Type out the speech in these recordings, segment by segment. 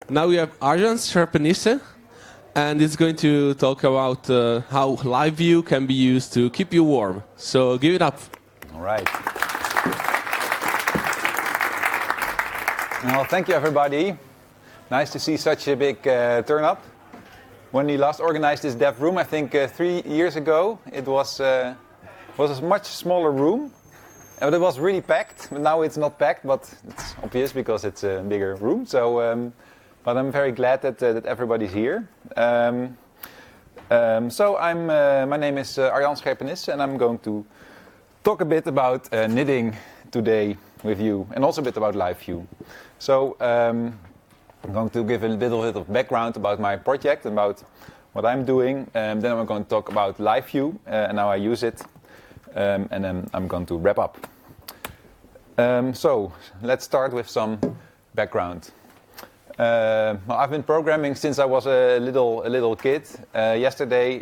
Now we have Arjan Scherpenisse, and it's going to talk about how Live View can be used to keep you warm. So give it up. All right. Well, thank you, everybody. Nice to see such a big turn up. When we last organized this dev room, I think 3 years ago, it was a much smaller room. But it was really packed. But now it's not packed, but it's obvious because it's a bigger room. So, but I'm very glad that everybody's here. My name is Arjan Scherpenisse, and I'm going to talk a bit about knitting today with you, and also a bit about Live View. So I'm going to give a little bit of background about my project, about what I'm doing. Then I'm going to talk about Live View and how I use it. And then I'm going to wrap up. So let's start with some background. Well, I've been programming since I was a little kid. Yesterday,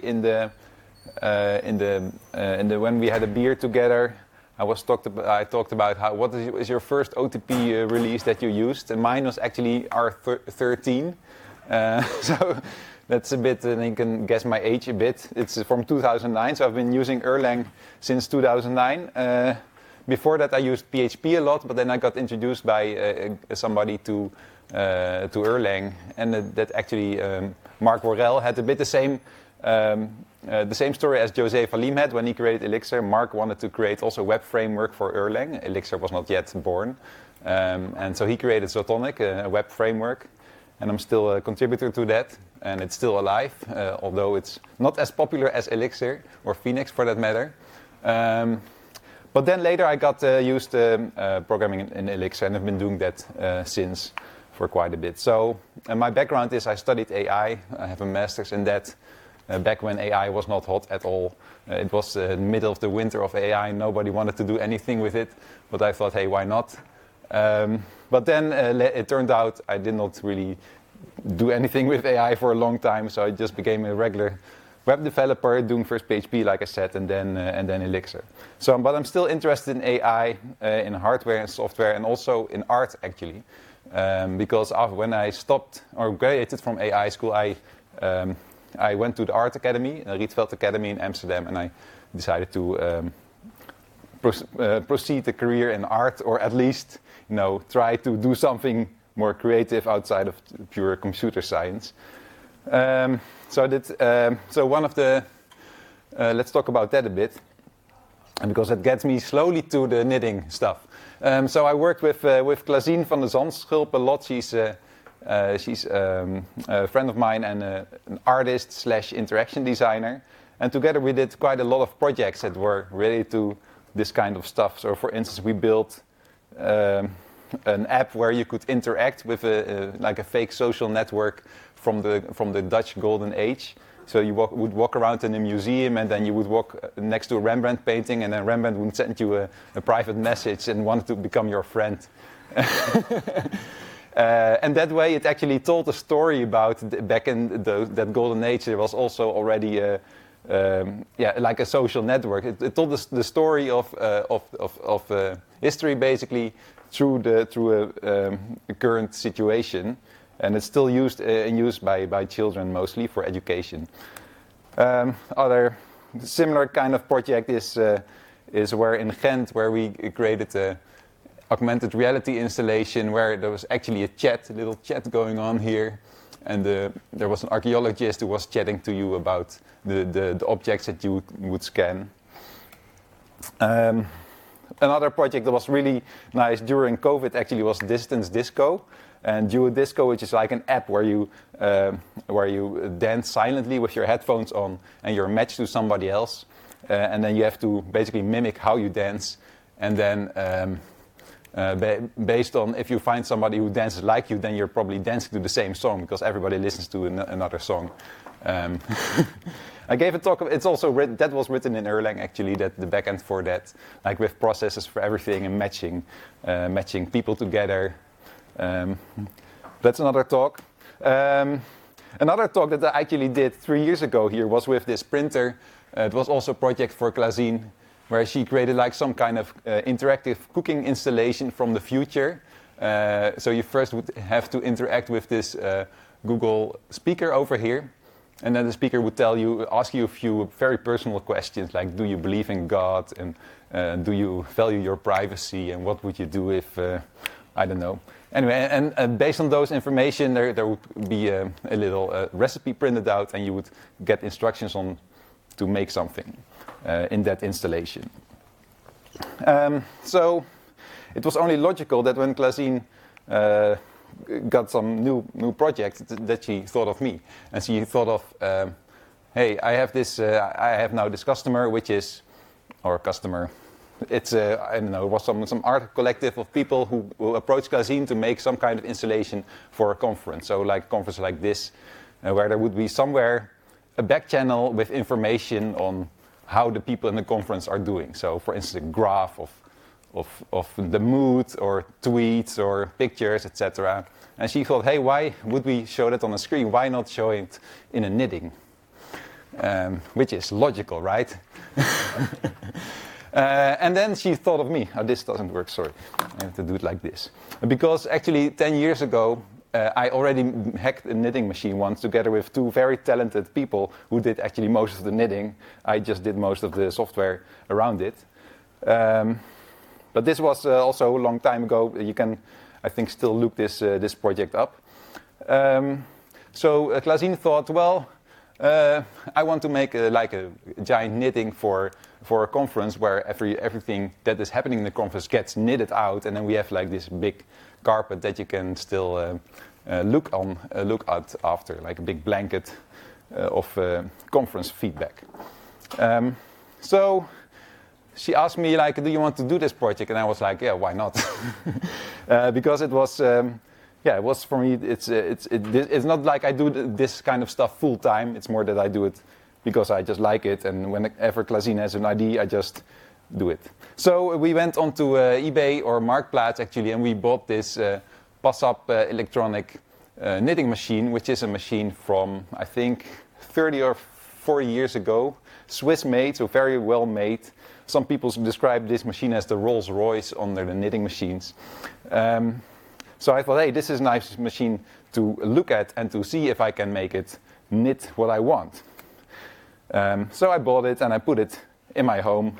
when we had a beer together, I talked about what is your first OTP release that you used, and mine was actually R13. So that's a bit, and you can guess my age a bit. It's from 2009, so I've been using Erlang since 2009. Before that, I used PHP a lot, but then I got introduced by somebody to Erlang, and that actually Mark Worrell had a bit the same story as José Valim had when he created Elixir. Mark wanted to create also a web framework for Erlang. Elixir was not yet born, and so he created Zotonic, a web framework. And I'm still a contributor to that, and it's still alive, although it's not as popular as Elixir or Phoenix for that matter. But then later I got used to programming in Elixir, and I've been doing that since for quite a bit. So my background is I studied AI. I have a master's in that. Back when AI was not hot at all. It was the middle of the winter of AI. Nobody wanted to do anything with it, but I thought, hey, why not? But then it turned out I did not really do anything with AI for a long time, so I just became a regular web developer doing first PHP, like I said, and then Elixir. So, but I'm still interested in AI, in hardware and software, and also in art actually, because when I stopped or graduated from AI school, I went to the Art Academy, Rietveld Academy in Amsterdam, and I decided to proceed a career in art, or at least, try to do something more creative outside of pure computer science. So one of the, let's talk about that a bit, and because it gets me slowly to the knitting stuff. So I worked with Klazien van de Zandschulp a lot. She's a friend of mine and an artist / interaction designer. And together we did quite a lot of projects that were related to this kind of stuff. So for instance, we built an app where you could interact with like a fake social network from the Dutch Golden Age. So you would walk around in a museum, and then you would walk next to a Rembrandt painting, and then Rembrandt would send you a private message and wanted to become your friend. And that way it actually told a story about back in that Golden Age. There was also already like a social network. It told the story of history basically through a current situation, and it's still used by children mostly for education. Other similar kind of project is where in Ghent, where we created a augmented reality installation where there was actually a little chat going on here, and there was an archaeologist who was chatting to you about the objects that you would scan. Another project that was really nice during COVID actually was Distance Disco. And Duo Disco, which is like an app where you dance silently with your headphones on, and you're matched to somebody else, and then you have to basically mimic how you dance, and then based on if you find somebody who dances like you, then you're probably dancing to the same song because everybody listens to another song. I gave a talk. It's also that was written in Erlang actually. That the backend for that, like with processes for everything and matching people together. That's another talk. Another talk that I actually did 3 years ago here was with this printer. It was also a project for Klazien, where she created like some kind of interactive cooking installation from the future. So you first would have to interact with this Google speaker over here. And then the speaker would ask you a few very personal questions, like do you believe in God, and do you value your privacy, and what would you do if, I don't know. Anyway, and based on those information, there would be a little recipe printed out, and you would get instructions on to make something in that installation. So it was only logical that when Klazine got some new project that she thought of me, and she thought of, hey, I have now this customer, it's I don't know, it was some art collective of people who approached Klazine to make some kind of installation for a conference. So like a conference like this, where there would be somewhere a back channel with information on how the people in the conference are doing. So for instance, a graph of the mood, or tweets, or pictures, etc. And she thought, hey, why would we show that on a screen? Why not show it in a knitting? Which is logical, right? And then she thought of me. Oh, this doesn't work, sorry. I have to do it like this. Because actually 10 years ago, I already hacked a knitting machine once together with two very talented people who did actually most of the knitting. I just did most of the software around it. But this was also a long time ago. You can, I think, still look this project up. So Klazine thought, well, I want to make like a giant knitting for a conference where everything that is happening in the conference gets knitted out, and then we have like this big carpet that you can still look at after, like a big blanket of conference feedback. So she asked me, like, do you want to do this project? And I was like, yeah, why not? Because it was, it was for me. It's not like I do this kind of stuff full time. It's more that I do it because I just like it, and whenever Klazine has an idea, I just do it. So we went onto eBay or Marktplaats actually, and we bought this Passap electronic knitting machine, which is a machine from, I think, 30 or 40 years ago, Swiss made, so very well made. Some people describe this machine as the Rolls Royce under the knitting machines. So I thought, hey, this is a nice machine to look at and to see if I can make it knit what I want. So I bought it and I put it in my home.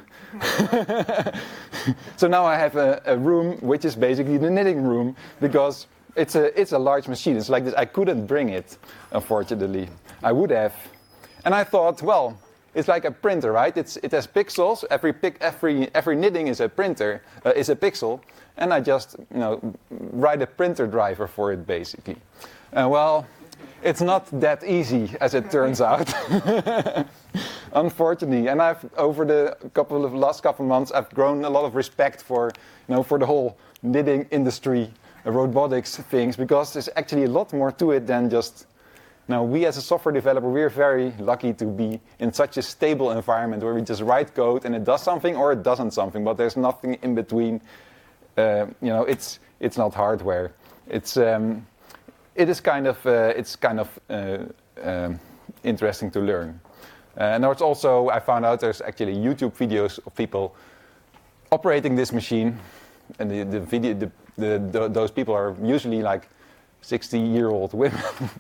So now I have a room which is basically the knitting room, because it's a large machine. It's like this. I couldn't bring it, unfortunately. I would have. And I thought, well, it's like a printer, right? It has pixels. Every knitting is a printer, is a pixel, and I just write a printer driver for it, basically. Well, it's not that easy, as it turns out, unfortunately. And over the last couple of months, I've grown a lot of respect for the whole knitting industry, robotics things, because there's actually a lot more to it than just. Now, we as a software developer, we're very lucky to be in such a stable environment where we just write code and it does something or it doesn't something, but there's nothing in between. It's not hardware. It is kind of interesting to learn. And there's also, I found out there's actually YouTube videos of people operating this machine, and those people are usually like 60-year-old women.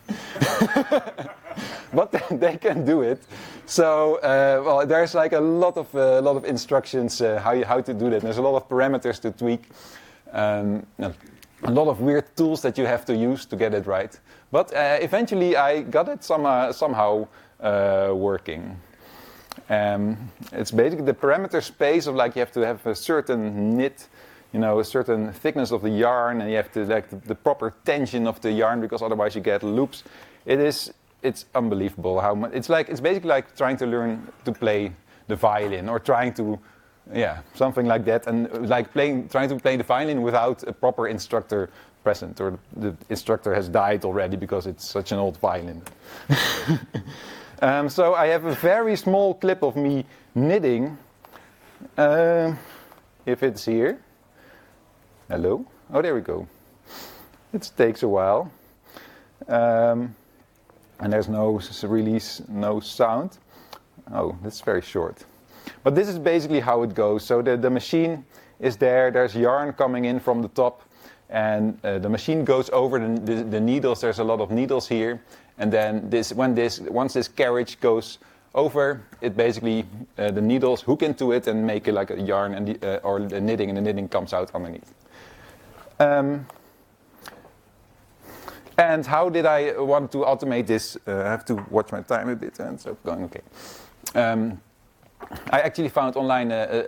But they can do it. So there's like a lot of instructions how to do that. There's a lot of parameters to tweak, a lot of weird tools that you have to use to get it right. But eventually I got it somehow working. It's basically the parameter space of, like, you have to have a certain knit, a certain thickness of the yarn, and you have to the proper tension of the yarn, because otherwise you get loops. It's unbelievable how much. It's basically like trying to learn to play the violin, or trying to, something like that, and like trying to play the violin without a proper instructor present, or the instructor has died already because it's such an old violin. So I have a very small clip of me knitting. If it's here. Hello? Oh, there we go. It takes a while. And there's no sound. Oh, that's very short. But this is basically how it goes. So the machine is there. There's yarn coming in from the top. and the machine goes over the needles. There's a lot of needles here, and then once this carriage goes over, it basically the needles hook into it and make it like a yarn or the knitting, and the knitting comes out underneath. And how did I want to automate this? I have to watch my time a bit, and so going okay. I actually found online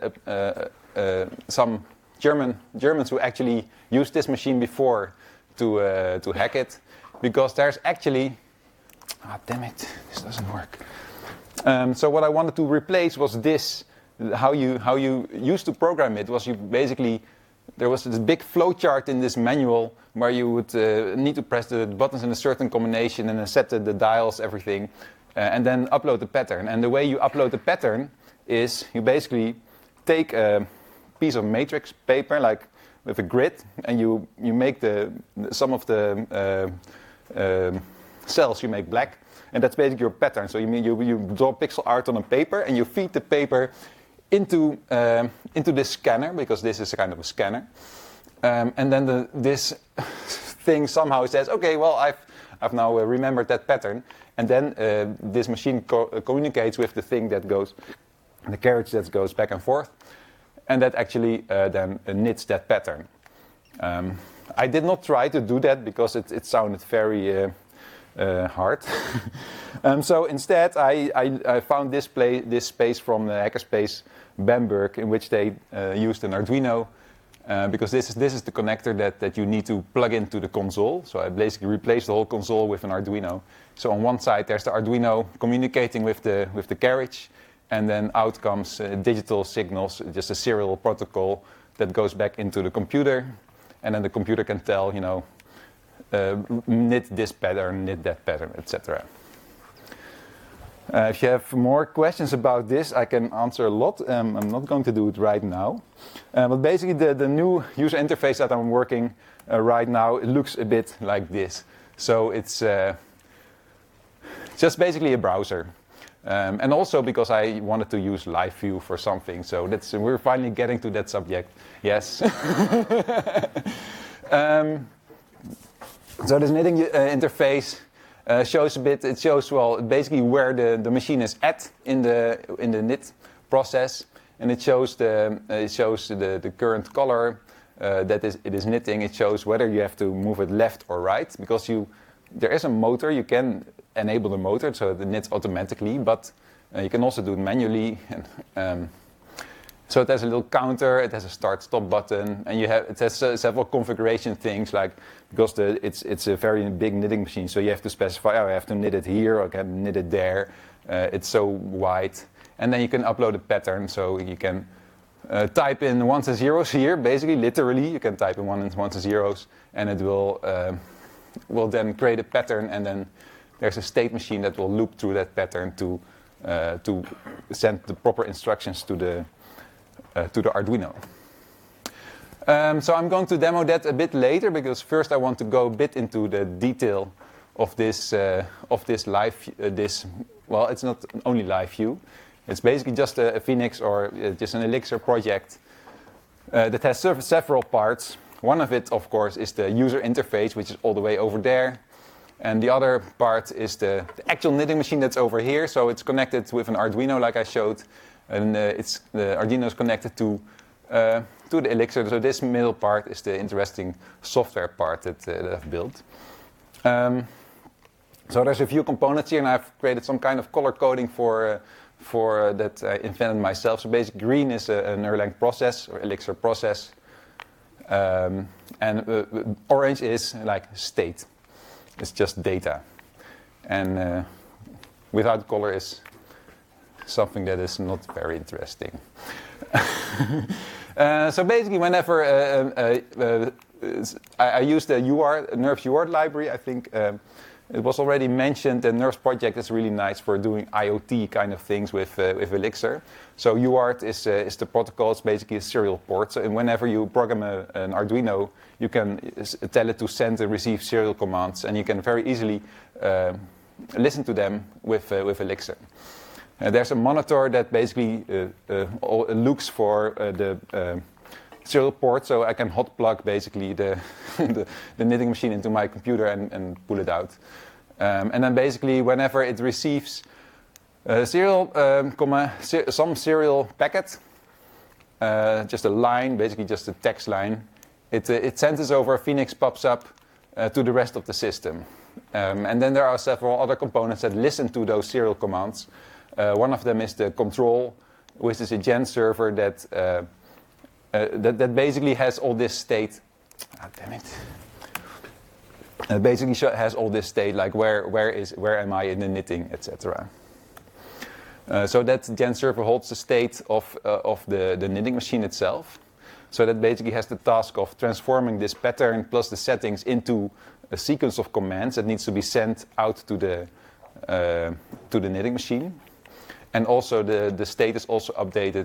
some Germans who actually used this machine before to hack it, because there's actually, damn it, this doesn't work. So what I wanted to replace was this. How you used to program it was you basically, there was this big flowchart in this manual where you would need to press the buttons in a certain combination and then set the dials, everything, and then upload the pattern. And the way you upload the pattern is you basically take a piece of matrix paper, like with a grid, and you make some of the cells you make black, and that's basically your pattern. So you draw pixel art on a paper, and you feed the paper into this scanner, because this is a kind of a scanner, and then this thing somehow says, okay, well I've now remembered that pattern, and then this machine communicates with the thing that goes, the carriage that goes back and forth, and that actually then knits that pattern. I did not try to do that because it sounded very hard. So instead, I found this space from the Hackerspace Bamberg, in which they used an Arduino, because this is the connector that you need to plug into the console. So I basically replaced the whole console with an Arduino. So on one side there's the Arduino communicating with the carriage, and then out comes digital signals, just a serial protocol that goes back into the computer, and then the computer can tell, knit this pattern, knit that pattern, etc. If you have more questions about this, I can answer a lot. I'm not going to do it right now. But basically the new user interface that I'm working right now, it looks a bit like this. So it's just basically a browser. And also because I wanted to use live view for something. So we're finally getting to that subject. Yes. So this knitting interface shows a bit. It shows basically where the machine is at in the knit process, and it shows the current color that it is knitting. It shows whether you have to move it left or right, because there is a motor. You can enable the motor so it knits automatically, but you can also do it manually. And, so it has a little counter, it has a start-stop button, and it has several configuration things, like because it's a very big knitting machine, so you have to specify, I have to knit it here, or I can knit it there. It's so wide, and then you can upload a pattern, so you can type in ones and zeros here, basically, literally, you can type in ones and zeros, and it will then create a pattern, and then there's a state machine that will loop through that pattern to send the proper instructions to the Arduino. So I'm going to demo that a bit later, because first I want to go a bit into the detail of this live. Well, it's not only live view. It's basically just a Phoenix or just an Elixir project that has several parts. One of it, of course, is the user interface, which is all the way over there. And the other part is the actual knitting machine that's over here. So it's connected with an Arduino, like I showed. And the Arduino is connected to the Elixir. So this middle part is the interesting software part that I've built. So there's a few components here, and I've created some kind of color coding for that I invented myself. So basically, green is an Erlang process or Elixir process, and orange is like state. It's just data, and without color is something that is not very interesting. So basically, whenever I use the Nerves UART library, I think it was already mentioned that Nerves project is really nice for doing IoT kind of things with Elixir. So UART is the protocol. It's basically a serial port. So whenever you program an Arduino, you can tell it to send and receive serial commands, and you can very easily listen to them with Elixir. There's a monitor that basically looks for serial port, so I can hot plug basically the the knitting machine into my computer and pull it out. And then basically whenever it receives some serial packet, just a line, basically just a text line, it senses over, Phoenix pops up to the rest of the system. And then there are several other components that listen to those serial commands. One of them is the control, which is a gen server that basically has all this state. Ah, damn it. Basically has all this state, like where am I in the knitting, etc. So that gen server holds the state of the knitting machine itself. So that basically has the task of transforming this pattern plus the settings into a sequence of commands that needs to be sent out to the knitting machine. And also the state is also updated